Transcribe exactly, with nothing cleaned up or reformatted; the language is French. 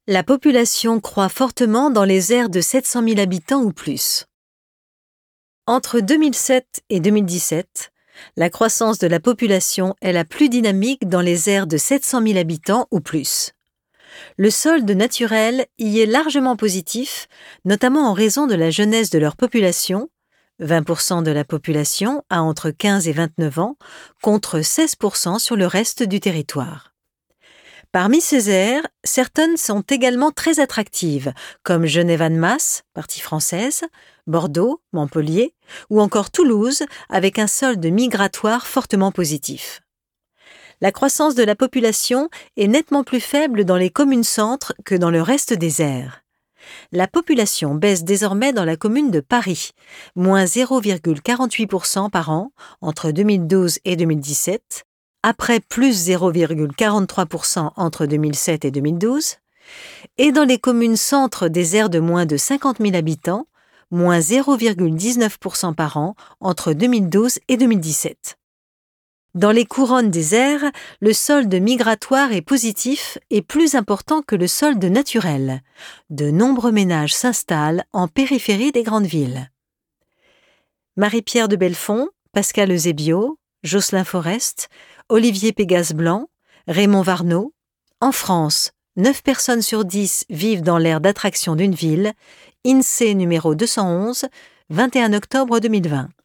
La population croît fortement dans les aires de sept cent mille habitants ou plus. Entre deux mille sept et deux mille dix-sept, la croissance de la population est la plus dynamique dans les aires de sept cent mille habitants ou plus. Le solde naturel y est largement positif, notamment en raison de la jeunesse de leur population, vingt pour cent de la population a entre quinze et vingt-neuf ans, contre seize pour cent sur le reste du territoire. Parmi ces aires, certaines sont également très attractives, comme Genève-Annemasse, partie française, Bordeaux, Montpellier, ou encore Toulouse, avec un solde migratoire fortement positif. La croissance de la population est nettement plus faible dans les communes-centres que dans le reste des aires. La population baisse désormais dans la commune de Paris, moins zéro virgule quarante-huit pour cent par an entre deux mille douze et deux mille dix-sept, après plus zéro virgule quarante-trois pour cent entre deux mille sept et deux mille douze, et dans les communes-centres des aires de moins de cinquante mille habitants, moins zéro virgule dix-neuf pour cent par an entre deux mille douze et deux mille dix-sept. Dans les couronnes des aires, le solde migratoire est positif et plus important que le solde naturel. De nombreux ménages s'installent en périphérie des grandes villes. Marie-Pierre de Belfond, Pascal Eusebio, Jocelyn Forest, Olivier Pégase-Blanc, Raymond Varnaud. En France, neuf personnes sur dix vivent dans l'aire d'attraction d'une ville. INSEE numéro deux cent onze, vingt et un octobre deux mille vingt.